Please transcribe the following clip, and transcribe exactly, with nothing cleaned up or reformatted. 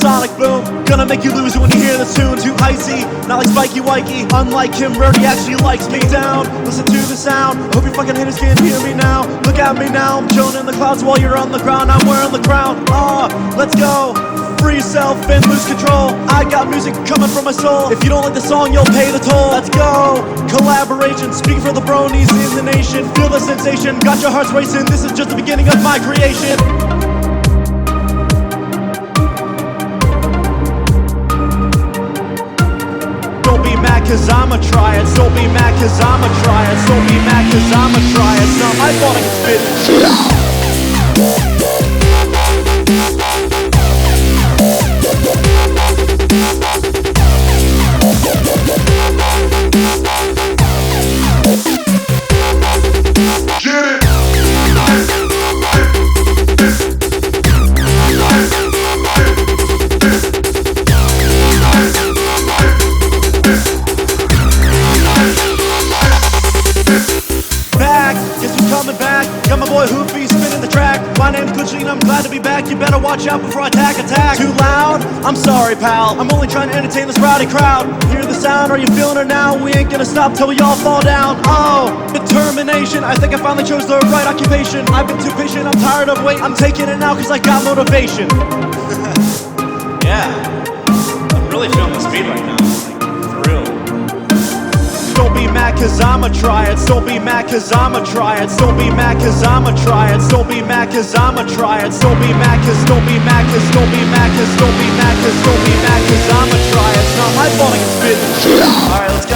sonic boom. Gonna make you lose when you hear this tune. Too icy, not like Spikey Wikey. Unlike him, Rarity actually likes me. Down, listen to the sound. I hope you fucking haters can't hear me now. Look at me now, I'm chilling in the clouds while you're on the ground. I'm wearing the crown. Ah, uh, let's go. Free yourself and lose control. I got music coming from my soul. If you don't like the song, you'll pay the toll. Let's go. Collaboration, speak for the bronies in the nation. Feel the sensation, got your hearts racing. This is just the beginning of my creation. Don't be mad cause I'ma try it. Don't be mad cause I'ma try it. Don't be mad cause I'ma try it. It's not my fault I can spit it. Coming back, got my boy Hoopy spinning the track. My name's Glitching, I'm glad to be back. You better watch out before I attack, attack. Too loud? I'm sorry, pal. I'm only trying to entertain this rowdy crowd. Hear the sound, are you feeling it now? We ain't gonna stop till we all fall down. Oh, determination. I think I finally chose the right occupation. I've been too patient, I'm tired of waiting. I'm taking it now cause I got motivation. Yeah, I'm really feeling the speed right now. Like, for real. Don't be mad cause I'ma try it. Don't be mad cause I'ma try it. Don't be mad cause I'ma try it. Don't be mad cause I'ma try it. Don't be mad cause don't be mad cause don't be mad cause don't be mad cause don't be mad cause I'ma try it. It's not my fault I can spit. Alright, let's go.